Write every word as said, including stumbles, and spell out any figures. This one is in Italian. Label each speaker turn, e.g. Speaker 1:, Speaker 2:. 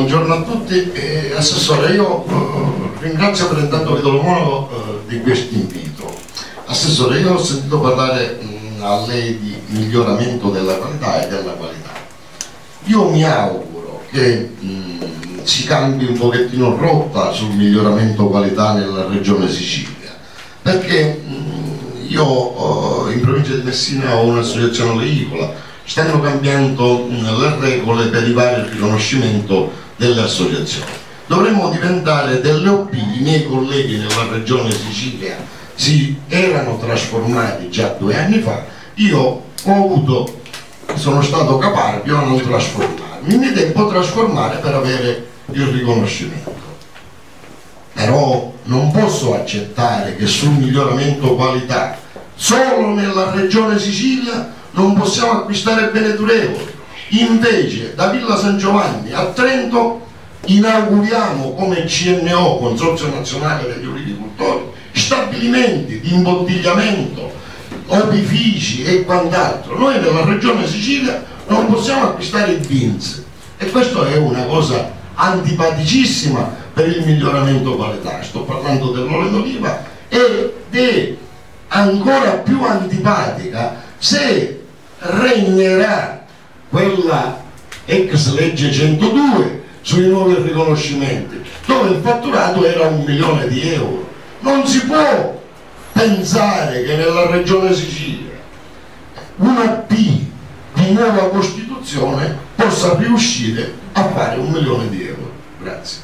Speaker 1: buongiorno a tutti. Eh, Assessore, io eh, ringrazio per intanto Vittorio Monaco eh, di questo invito. Assessore, io ho sentito parlare mh, a lei di miglioramento della qualità e della qualità. Io mi auguro che mh, si cambi un pochettino rotta sul miglioramento qualità nella regione Sicilia, perché mh, io eh, in provincia di Messina ho un'associazione oleicola. Stanno cambiando mh, le regole per i vari riconoscimento delle associazioni. Dovremmo diventare delle O P. I miei colleghi nella regione Sicilia si erano trasformati già due anni fa. Io ho avuto, sono stato caparbio a non trasformarmi, mi devo trasformare per avere il riconoscimento. Però non posso accettare che sul miglioramento qualità solo nella regione Sicilia non possiamo acquistare beni durevoli. Invece da Villa San Giovanni a Trento inauguriamo come C N O, Consorzio Nazionale degli Olivicoltori, stabilimenti di imbottigliamento, opifici e quant'altro. Noi nella regione Sicilia non possiamo acquistare i beans, e questo è una cosa antipaticissima per il miglioramento qualità. Sto parlando dell'olio d'oliva, ed è ancora più antipatica se regnerà quella ex legge centodue sui nuovi riconoscimenti, dove il fatturato era un milione di euro. Non si può pensare che nella regione Sicilia una P di nuova Costituzione possa riuscire a fare un milione di euro. Grazie.